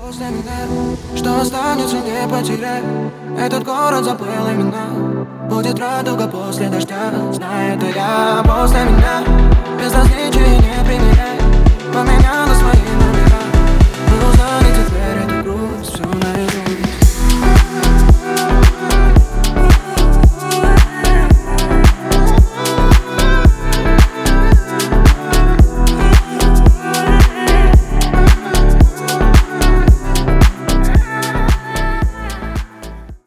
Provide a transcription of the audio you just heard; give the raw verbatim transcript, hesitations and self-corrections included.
После меня, что останется, не потеряй. Этот город забыл имена. Будет радуга после дождя, знаю это я. После меня